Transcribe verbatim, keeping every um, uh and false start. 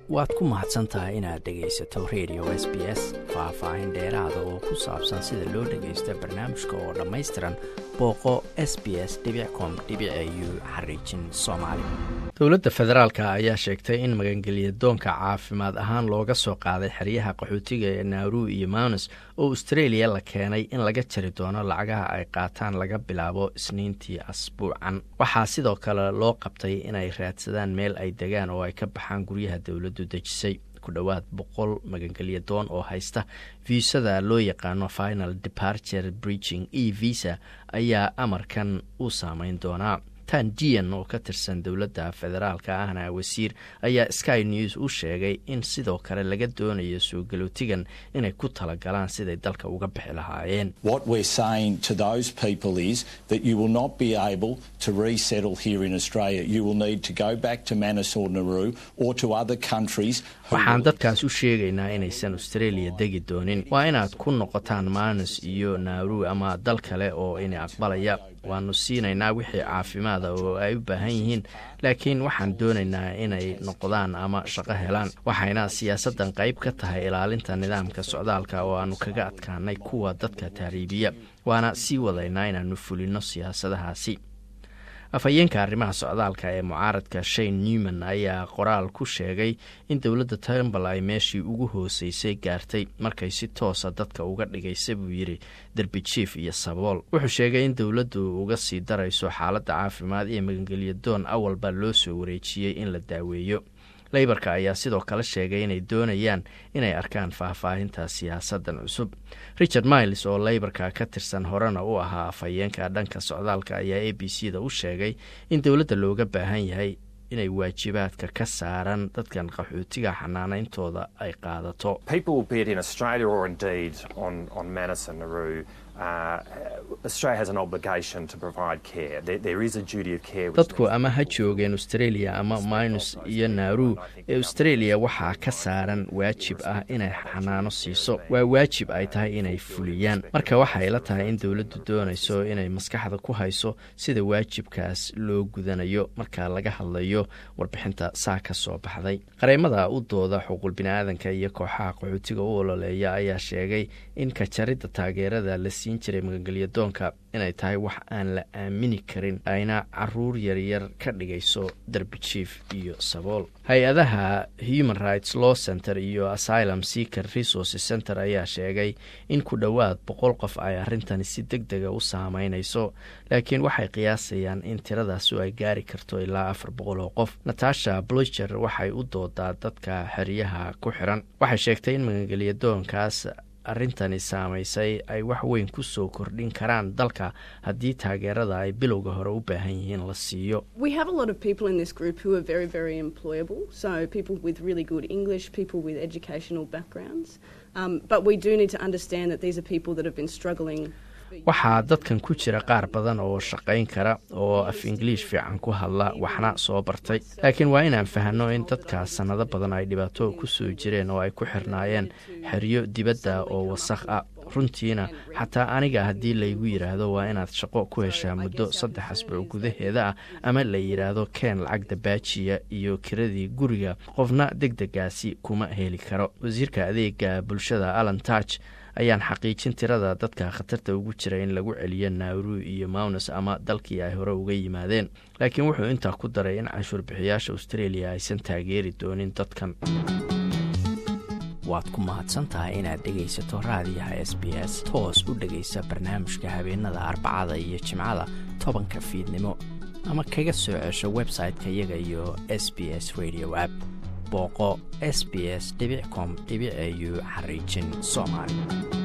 waad ku mahadsantahay inaad dhegaysato radio S B S. Faahfaahin dheeraada oo ku saabsan sida loo dhagaysto barnaamijka oo dhammaystiran booqo s b s dot com dot a u xariijin soomaali. Dowladda federaalka ayaa sheegtay in magangelya doonka caafimaad ahaan looga soo qaaday xeryaha qaxootiga ee Nauru iyo Manus oo Australia la keenay in laga jari doono lacagaha ay qaataan laga bilaabo Isniintii asbuucan. Waxaa sidoo kale loo qabtay inay raadsadaan meel ay degaan oo ay ka baxaan guryaha dowladdu dejisay. Ku dhawaad boqol magangelya doon oo haysta viisada loo yaqaano Final Departure Bridging e-visa ayaa amarkan u saameyn doonaa. Tan Jian oo ka tirsan dowladda federaalka ahna wasiir ayaa Sky News u sheegay in sidoo kale laga doonayo soo galootigan inay ku talagalaan siday dalka uga bixi lahaayeen. What we're saying to those people is that you will not be able to resettle here in Australia. You will need to go back to Manus or Nauru or to other countries. Waxaan dadkaas u sheegaynaa inaysan Australia degi doonin. Waa inaad ku noqotaan Manus iyo Nauru ama dal kale oo inay aqbalaya. Waanu siinaynaa wixii caafimaad oo ay u baahan yihiin, laakiin waxaan doonaynaa inay noqdaan ama shaqo helaan. Waxayna siyaasaddan qayb ka tahay ilaalinta nidaamka socdaalka oo aanu kaga adkaanay kuwa dadka taariibiya. Waana sii wadaynaa inaanu fulino siyaasadahaasi. Afhayeenka arrimaha socdaalka ee mucaaradka Shane Newman ayaa qoraal ku sheegay in dowladda Turnbull ay meeshii ugu hooseysay gaartay markay si toosa dadka uga dhigaysay buu yiri derbi chief iyo sabool. Wuxuu sheegay in dowladdu uga sii darayso xaaladda caafimaad ee magangelya doon awalba loo soo wareejiyey in la daaweeyo. Labourka ayaa sidoo kale sheegay inay doonayaan inay arkaan faahfaahinta siyaasaddan cusub. Richard Miles oo Labourka ka tirsan horena u ahaa afhayeenka dhanka socdaalka ayaa A B C da u sheegay in dowladda looga baahan yahay inay waajibaadka ka saaran dadkan qaxootiga xanaanayntooda ay qaadato. People, be it in Australia or indeed on, on Manus and Nauru, Uh, Australia has an obligation to provide care. There, there is a duty of care. Dadku ama ha joogeen Australia ama Manus iyo Nauru, ee Australia waxaa ka saaran waajib ah inay xanaano siiso. Waa waajib ay tahay inay fuliyaan. Marka waxay la tahay in dowladdu doonayso inay maskaxda ku hayso sida waajibkaas loo gudanayo marka laga hadlayo warbixinta saa ka soo baxday. Qareemada u dooda xuquuqul bini'aadanka iyo kooxaha qaxootiga u ololeeya ayaa sheegay in ka jaridda taageerada la jiray magangelya doonka inay tahay wax aan la aamini karin, ayna caruur yaryar ka dhigayso derbi chief iyo sabool. Hay-adaha Human Rights Law Center iyo Asylum Seeker Resources Center ayaa sheegay in ku dhowaad boqol qof ay arrintani si degdega u saameynayso, laakiin waxay qiyaasayaan in tiradaas ay gaari karto ilaa afar boqol oo qof. Natasha Blocher waxay u doodaa dadka xeryaha ku xiran. Waxay sheegtay in magangelya doonkaas arrintani saamaysay ay wax weyn ku soo kordhin karaan dalka haddii taageerada ay bilowga hore u baahan yihiin la siiyo. We have a lot of people in this group who are very, very employable. So people with really good English, people with educational backgrounds. Um, but we do need to understand that these are people that have been struggling. Waxaa dadkan ku jira qaar badan oo shaqayn kara oo af English fiican ku hadla waxna soo bartay, laakiin waa inaan fahanno in dadka sanado badan ay dhibaato ku soo jireen oo ay ku xirnaayeen xeryo dibadda oo wasakh ah. Runtiina xataa aniga haddii laygu yiraahdo waa inaad shaqo ku heshaa muddo saddex asbuuc gudaheeda ah ama la yiraahdo keen lacag dabaajiya iyo kiradii guriga, qofna degdegaasi kuma heli karo. Wasiirka adeega bulshada Alan Touch ayaan xaqiijin tirada dadka khatarta ugu jira in lagu celiyo Nauru iyo Manus ama dalkii ay hore uga yimaadeen, laakiin wuxuu intaa ku daray in canshuur bixiyaasha Australia aysan taageeri doonin dadkan. Waad ku mahadsantahay inaad dhegaysato raadiyaha S B S. Toos u dhegaysa barnaamijka habeenada Arbacada iyo Jimcada tobanka fiidnimo ama kaga soo cesho website-ka iyaga iyo S B S Radio app. Booqo s b s dot com dot a u xariijin soomaali.